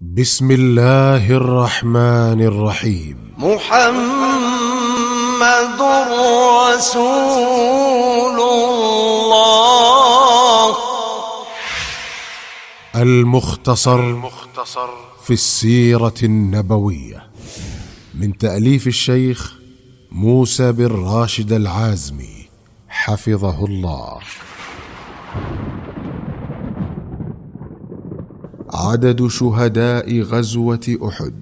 بسم الله الرحمن الرحيم. محمد رسول الله. المختصر في السيرة النبوية من تأليف الشيخ موسى بن راشد العازمي حفظه الله. عدد شهداء غزوة أحد.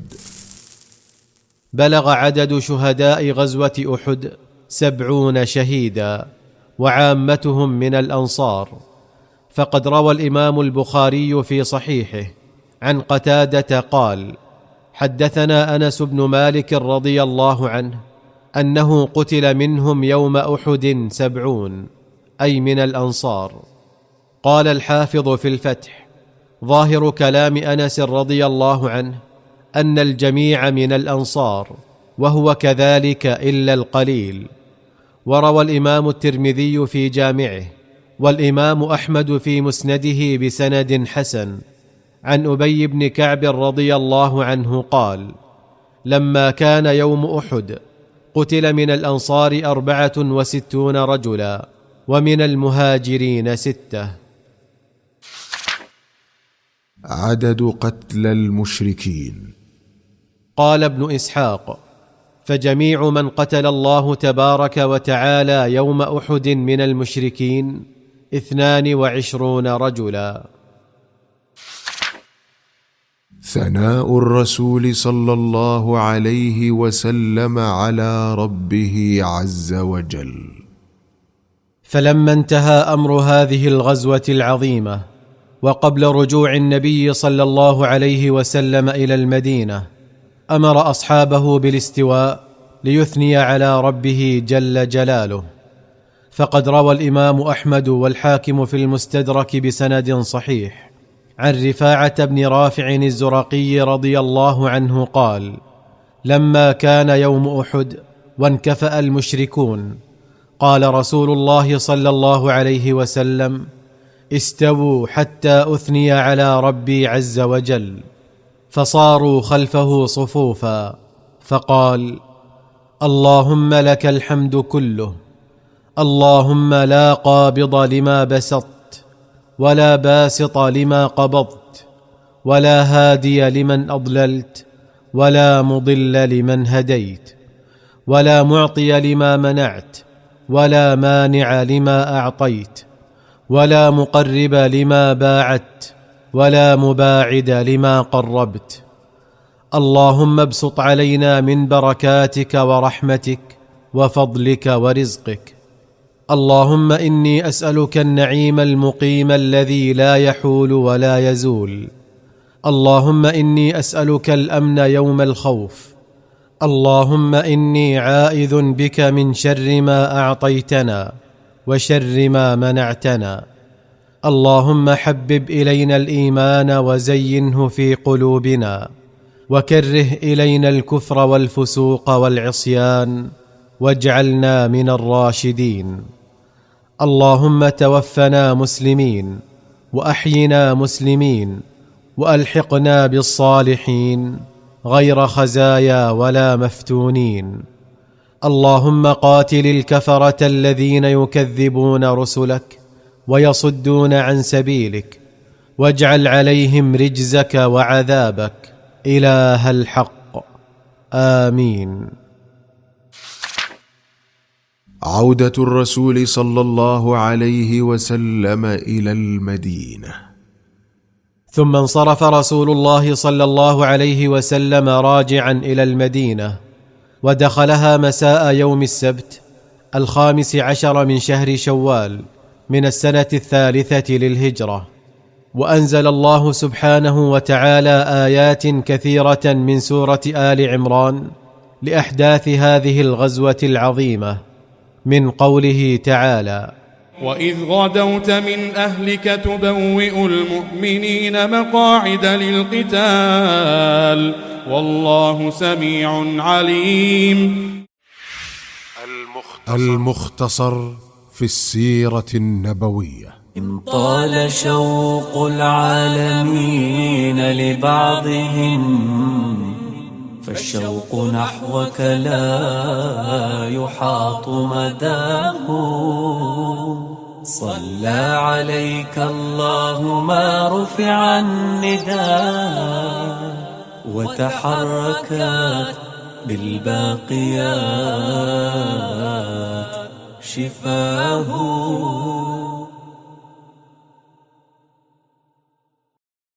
بلغ عدد شهداء غزوة أحد 70 شهيدا، وعامتهم من الأنصار. فقد روى الإمام البخاري في صحيحه عن قتادة قال: حدثنا أنس بن مالك رضي الله عنه أنه قتل منهم يوم أحد 70، أي من الأنصار. قال الحافظ في الفتح: ظاهر كلام أنس رضي الله عنه أن الجميع من الأنصار، وهو كذلك إلا القليل. وروى الإمام الترمذي في جامعه، والإمام أحمد في مسنده بسند حسن عن أبي بن كعب رضي الله عنه قال: لما كان يوم أحد قتل من الأنصار 64 رجلا، ومن المهاجرين 6. عدد قتل المشركين. قال ابن إسحاق: فجميع من قتل الله تبارك وتعالى يوم أحد من المشركين 22 رجلا. ثناء الرسول صلى الله عليه وسلم على ربه عز وجل. فلما انتهى أمر هذه الغزوة العظيمة، وقبل رجوع النبي صلى الله عليه وسلم إلى المدينة، أمر أصحابه بالاستواء ليثني على ربه جل جلاله. فقد روى الإمام أحمد والحاكم في المستدرك بسند صحيح عن رفاعة بن رافع الزرقي رضي الله عنه قال: لما كان يوم أحد وانكفأ المشركون، قال رسول الله صلى الله عليه وسلم: استووا حتى أثني على ربي عز وجل. فصاروا خلفه صفوفا، فقال: اللهم لك الحمد كله، اللهم لا قابض لما بسطت، ولا باسط لما قبضت، ولا هادي لمن أضللت، ولا مضل لمن هديت، ولا معطي لما منعت، ولا مانع لما أعطيت، ولا مقرب لما باعدت، ولا مباعد لما قربت. اللهم ابسط علينا من بركاتك ورحمتك وفضلك ورزقك. اللهم إني أسألك النعيم المقيم الذي لا يحول ولا يزول. اللهم إني أسألك الأمن يوم الخوف. اللهم إني عائذ بك من شر ما أعطيتنا وشر ما منعتنا. اللهم حبب إلينا الإيمان وزينه في قلوبنا، وكره إلينا الكفر والفسوق والعصيان، واجعلنا من الراشدين. اللهم توفنا مسلمين، وأحينا مسلمين، وألحقنا بالصالحين غير خزايا ولا مفتونين. اللهم قاتل الكفرة الذين يكذبون رسلك ويصدون عن سبيلك، واجعل عليهم رجزك وعذابك إله الحق. آمين. عودة الرسول صلى الله عليه وسلم إلى المدينة. ثم انصرف رسول الله صلى الله عليه وسلم راجعا إلى المدينة، ودخلها مساء يوم السبت 15 من شهر شوال من السنة 3 للهجرة. وأنزل الله سبحانه وتعالى آيات كثيرة من سورة آل عمران لأحداث هذه الغزوة العظيمة، من قوله تعالى: وإذ غدوت من أهلك تبوئ المؤمنين مقاعد للقتال والله سميع عليم. المختصر في السيرة النبوية. إن طال شوق العالمين لبعضهم فالشوق نحوك لا يحاط مداه. صلى عليك الله ما رفع النداء وتحركت بالباقيات شفاه.